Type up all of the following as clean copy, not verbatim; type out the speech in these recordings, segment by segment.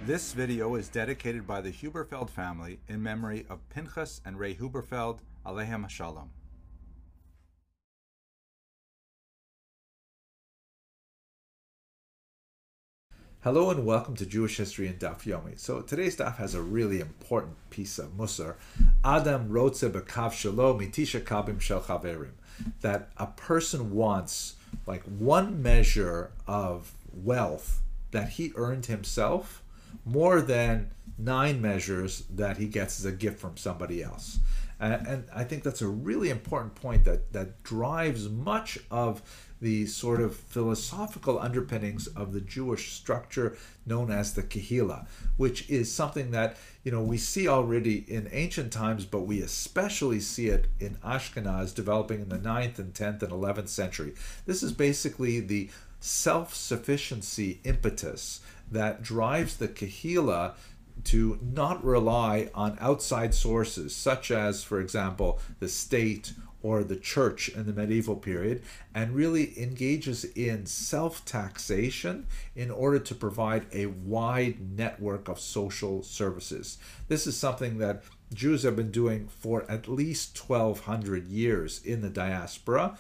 This video is dedicated by the Huberfeld family in memory of Pinchas and Ray Huberfeld, Aleichem Shalom. Hello and welcome to Jewish History in Daf Yomi. So today's daf has a really important piece of Musar. Adam rotze b'kav shelo mitisha kabim shel chaverim. That a person wants like one measure of wealth that he earned himself more than 9 measures that he gets as a gift from somebody else. And I think that's a really important point that drives much of the sort of philosophical underpinnings of the Jewish structure known as the Kehillah, which is something that we see already in ancient times, but we especially see it in Ashkenaz developing in the 9th and 10th and 11th century. This is basically the self-sufficiency impetus that drives the Kehillah to not rely on outside sources, such as, for example, the state or the church in the medieval period, and really engages in self-taxation in order to provide a wide network of social services. This is something that Jews have been doing for at least 1,200 years in the diaspora,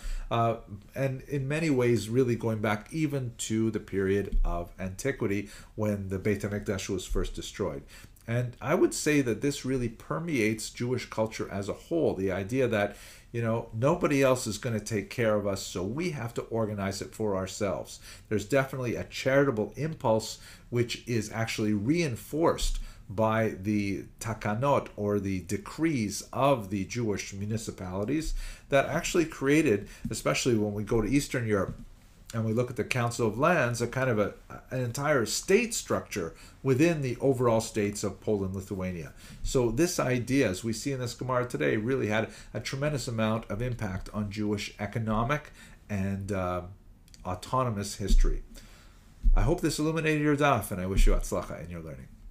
and in many ways really going back even to the period of antiquity when the Beit HaMikdash was first destroyed. And I would say that this really permeates Jewish culture as a whole, the idea that nobody else is going to take care of us, so we have to organize it for ourselves. There's definitely a charitable impulse which is actually reinforced by the takanot, or the decrees of the Jewish municipalities, that actually created, especially when we go to Eastern Europe and we look at the Council of Lands, a kind of an entire state structure within the overall states of Poland, Lithuania. So this idea, as we see in this Gemara today, really had a tremendous amount of impact on Jewish economic and autonomous history. I hope this illuminated your daf, and I wish you atzlacha in your learning.